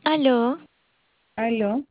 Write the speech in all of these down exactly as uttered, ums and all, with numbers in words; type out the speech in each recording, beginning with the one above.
Aló, Aló,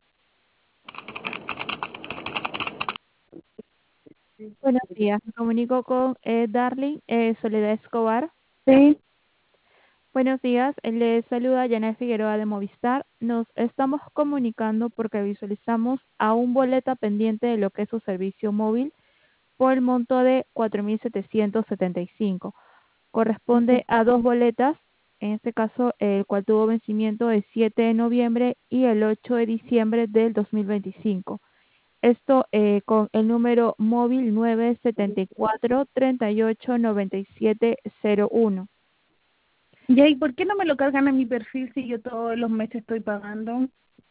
Buenos días, me comunico con eh, Darling eh, Soledad Escobar. sí, Buenos días, eh, le saluda Janet Figueroa de Movistar. Nos estamos comunicando porque visualizamos a un boleta pendiente de lo que es su servicio móvil por el monto de cuatro mil setecientos setenta y cinco. ujú. Corresponde a dos boletas, en este caso el cual tuvo vencimiento el siete de noviembre y el ocho de diciembre del dos mil veinticinco. Esto eh, con el número móvil nueve siete cuatro, tres ocho, nueve siete cero uno. ¿Y ahí por qué no me lo cargan a mi perfil si yo todos los meses estoy pagando?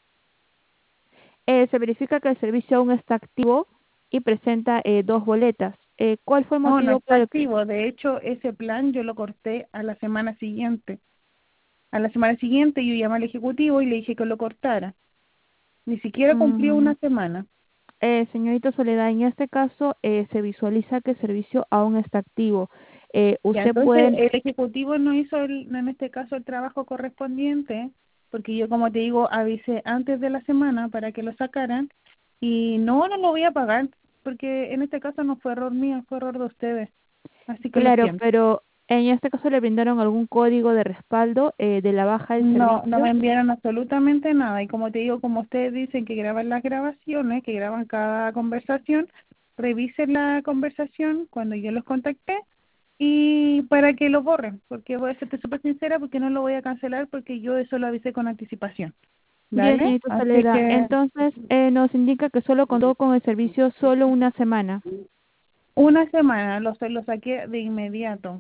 Eh, se verifica que el servicio aún está activo y presenta eh, dos boletas. Eh, ¿cuál fue el No, no motivo está por el que... activo. De hecho, ese plan yo lo corté a la semana siguiente. A la semana siguiente yo llamé al ejecutivo y le dije que lo cortara. Ni siquiera cumplió Mm, una semana. eh, señorita Soledad, en este caso eh, se visualiza que el servicio aún está activo. Eh, Ya, usted entonces puede... el ejecutivo no hizo el- en este caso el trabajo correspondiente, porque yo, como te digo, avisé antes de la semana para que lo sacaran y no, no lo voy a pagar, porque en este caso no fue error mío, fue error de ustedes. Así que lo Claro, siento. pero en este caso le brindaron algún código de respaldo eh, de la baja del No, no me servicio. enviaron absolutamente nada. Y como te digo, como ustedes dicen que graban las grabaciones, que graban cada conversación, revisen la conversación cuando yo los contacté y para que lo borren, porque voy a serte súper sincera porque no lo voy a cancelar porque yo eso lo avisé con anticipación. Bien, ¿Dale? señorita Así Soledad, que entonces eh, nos indica que solo contó con el servicio solo una semana. una semana lo, lo saqué de inmediato.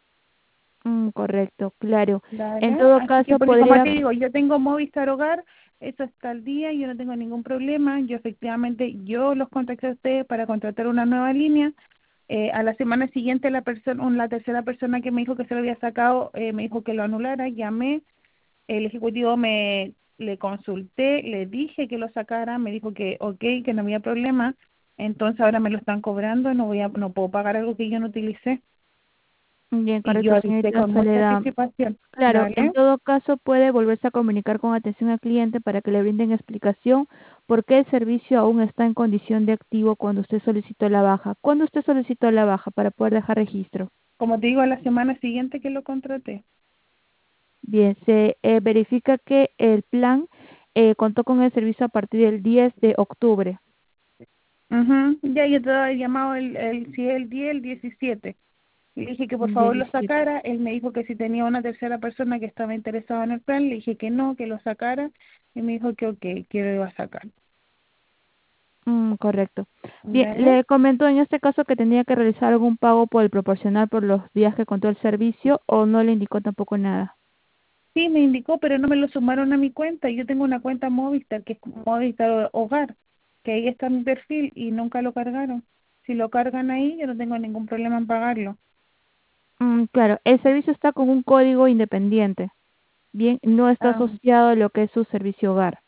Mm, correcto, claro. En Dale. todo Así que, caso, porque como te podría, digo, yo tengo Movistar Hogar, eso está al día, yo no tengo ningún problema. Yo efectivamente, yo los contacté a ustedes para contratar una nueva línea. Eh, a la semana siguiente, la persona, la tercera persona que me dijo que se lo había sacado, eh, me dijo que lo anulara. Llamé, el ejecutivo me le consulté, le dije que lo sacara, me dijo que ok, que no había problema. Entonces ahora me lo están cobrando, no voy a, no puedo pagar algo que yo no utilicé. bien, Y yo correcto, avisé señorita con mucha Soledad. anticipación. Claro, en Dale. todo caso puede volverse a comunicar con atención al cliente para que le brinden explicación por qué el servicio aún está en condición de activo cuando usted solicitó la baja. ¿Cuándo usted solicitó la baja para poder dejar registro? Como te digo, a la semana siguiente que lo contraté. Bien, se eh, verifica que el plan eh, contó con el servicio a partir del diez de octubre. Ujú. Ya yo te había llamado el, el, si es el diez, el diecisiete. Le dije que por favor lo diecisiete. sacara. Él me dijo que si tenía una tercera persona que estaba interesada en el plan, le dije que no, que lo sacara. Y me dijo que ok, que lo iba a sacar. Mm, correcto. Bien, ¿Vale? le comentó en este caso que tenía que realizar algún pago por el proporcional por los días que contó el servicio o no le indicó tampoco nada. Sí, me indicó, pero no me lo sumaron a mi cuenta. Yo tengo una cuenta Movistar, que es Movistar Hogar, que ahí está mi perfil y nunca lo cargaron. Si lo cargan ahí, yo no tengo ningún problema en pagarlo. Mm, claro, el servicio está con un código independiente. Bien, no está Ah, asociado a lo que es su servicio hogar.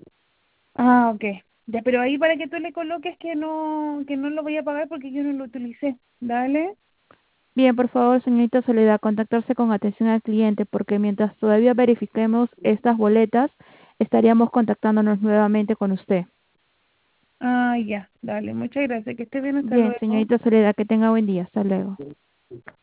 Ah, ok. Ya, pero ahí para que tú le coloques que no, que no lo voy a pagar porque yo no lo utilicé. Dale. Bien, por favor, señorita Soledad, contactarse con atención al cliente porque mientras todavía verifiquemos estas boletas, estaríamos contactándonos nuevamente con usted. Ah, ya. Dale. Muchas gracias. Que esté bien. Hasta Bien, luego. señorita Soledad, que tenga buen día. Hasta luego.